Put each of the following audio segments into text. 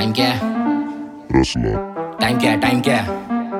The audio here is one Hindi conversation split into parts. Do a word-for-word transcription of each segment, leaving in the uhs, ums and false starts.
टाइम क्या है? रसला। टाइम क्या है? टाइम क्या है?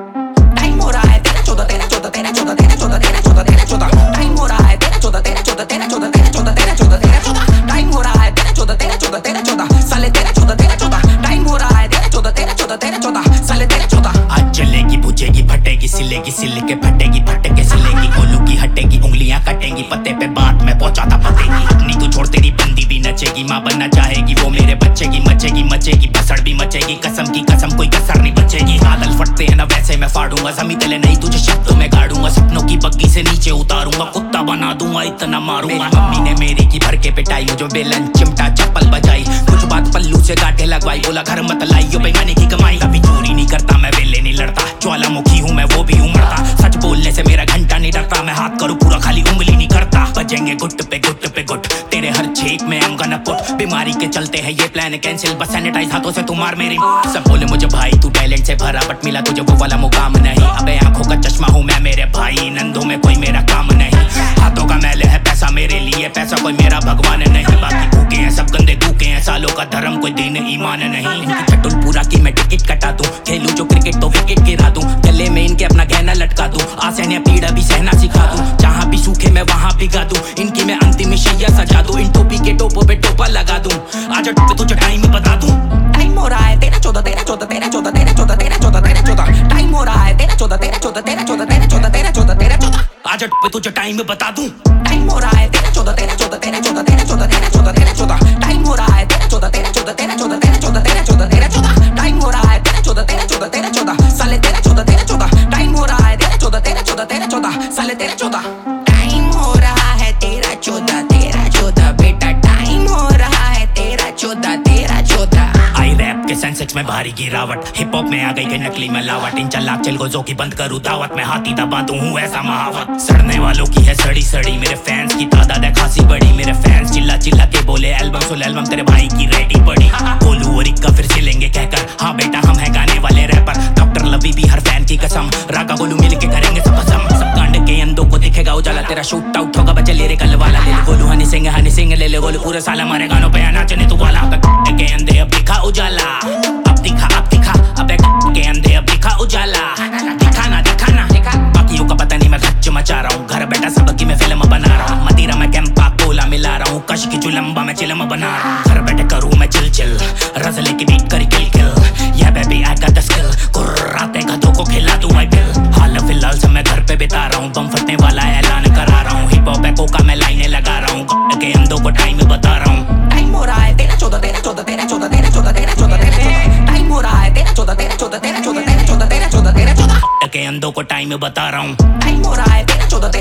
टाइम हो रहा है तेरा चौदह तेरा चौदह तेरा चौदह तेरा चौदह तेरा चौदह तेरा चौदह टाइम हो रहा है तेरा चौदह तेरा चौदह तेरा चौदह तेरा चौदह तेरा चौदह तेरा चौदह टाइम हो रहा है तेरा चौदह तेरा चौदह तेरा चौदह साले तेरा चौदह तेरा चौदह टाइम हो रहा है तेरा चौदह तेरा चौदह तेरा चौदह साले तेरा चौदह। आज चलेगी बुझेगी फटेगी सिलेगी सिल के फटेगी फटके सिलेगी कोलू की हटेगी उंगलियां कटेंगी पत्ते पे बात में पहुंचाता पतेगी अपनी तू छोड़ तेरी बंदी भी नचेगी माँ बनना चाहेगी वो मेरे बच्चे की मचेगी मचेगी बसड़ भी मचेगी कसम की कसम कोई कसर नहीं बचेगी बादल फटते हैं ना वैसे मैं फाड़ूंगा जमी तले नहीं तुझे शब्दों में गाड़ूंगा सपनों की बग्गी से नीचे उतारूंगा कुत्ता बना दूंगा इतना मारूंगा। मम्मी ने मेरी की भर के पिटाई मुझे बेलन चिमटा चप्पल बजाई कुछ बात पल्लू से गांठे लगवाई बोला घर मत लाइयो बेईमानी की कमाई कभी चोरी नहीं करता मैं वेले नहीं लड़ता ज्वालामुखी हूँ मैं वो भी उमड़ता सच बोलने से मेरा घंटा नहीं डरता मैं हाथ करूँ पूरा खाली उंगली नहीं करता बजेंगे गुट पे गुट पे गुट तेरे हर छेक में I'm gonna put बीमारी के चलते हैं ये प्लान कैंसिल बस सैनिटाइज हाथों से तू मार मेरी सब बोले मुझे भाई तू टैलेंट से भरा बट मिला तुझे वो वाला मुकाम नहीं अबे आंखों का चश्मा हूँ मैं मेरे भाई नंदों में कोई मेरा काम नहीं हाथों का मैले है पैसा मेरे लिए पैसा कोई मेरा भगवान नहीं बाकी भूखे हैं सब गंदे धूके हैं सालों का धर्म कोई दीन ईमान नहीं इनकी चटुल पूरा की मैं टिकट कटा दूं खेलूं जो क्रिकेट तो विकेट गिरा दूं गले में इनके अपना गहना लटका दूं आसैन्य पीड़ा भी सहना सिखा दूं जहां भी सूखे मैं वहां भिगा दूं इनकी मैं अंतिम शैया सजा दूं इन टोपी के टोपों पे टोपा लगा दूं आज पे तुझे टाइम बता दूं टाइम हो रहा है तेरा चौदह तेरा चौदह तेरा चौदह तेरा चौदह तेरा चौदह तेरा चौदह टाइम हो रहा है तेरा चौदह तेरा चौदह तेरा चौदह तेरा चौदह तेरा चौदह तेरा चौदह आज पे तुझे टाइम बता दूं टाइम हो रहा है तेरा चौदह तेरा चौदह तेरा चौदह तेरा चौदह तेरा चौदह तेरा चौदह टाइम हो रहा है तेरा चौदह तेरा चौदह तेरा चौदह तेरा चौदह तेरा चौदह तेरा चौदह टाइम हो रहा है तेरा चौदह तेरा चौदह तेरा चौदह साले तेरा चौदह तेरा चौदह टाइम हो रहा है तेरा चौदह तेरा चौदह तेरा चौदह साले तेरा चौदह टाइम हो रहा है तेरा चौदह तेरा चौदह बेटा टाइम हो रहा है तेरा चौदह तेरा चौदह आई रैप के सेंसेक्स में भारी गिरावट हिप हॉप में आ गई के नकली मिलावट इन चलाक चल गोजों की बंद करूँ दावत में हाथी दबा दूं हूँ ऐसा महावत सड़ने वालों की है सड़ी सड़ी मेरे फैंस की तादाद है खासी बड़ी मेरे फैंस चिल्ला चिल्ला के बोले एल्बम सुन एल्बम तेरे भाई की रेटिंग बढ़ी गोलू और इक्का फिर से लेंगे कहकर हाँ बेटा हम है गाने वाले रैपर डॉक्टर लवी भी हर फैन की कसम राका गोलू मिल के करेंगे सब कसम सब कांड के अंधों को दिखेगा उजाला तेरा शूट आउट होगा बच्चे लेरे कल वाला ले ले गोलू हनी सिंह हनी सिंह ले ले गोलू पूरे साल हमारे गानों पे नाचने तू वाला के अंधे अब दिखा उजाला अब दिखा अब दिखा अबे के अंधे अब दिखा उजाला दिखाना दिखाना बाकियों का पता नहीं मैं खच्च मचा रहा हूँ घर बैठा सबकी मैं फिल्म बना रहा हूँ मदिरा में कैंपा कोला मिला रहा हूँ कश की चुलम्बा में चिलम बना रहा हूँ घर बैठे करूँ मैं चिल चिल रजले की बीट करी kill kill ya baby I got the skill कुर्राते गधों को खिला दूं आई बिल हाल फिलहाल से मैं घर पे बिता रहा हूँ बम फटने वाला ऐलान करा रहा हूँ हिप हॉप एको का मैं लाइनें लगा रहा हूँ के अंधों को टाइम बता रहा हूँ टाइम हो रहा है तेरा चौदह तेरा चौदह तेरा चौदह तेरा चौदह तेरा चौदह तेरा चौदह टाइम हो रहा है तेरा चौदह तेरा चौदह तेरा चौदह तेरा चौदह तेरा चौदह तेरा चौदह के अंधों को टाइम बता रहा हूँ टाइम हो रहा है तेरा चौदह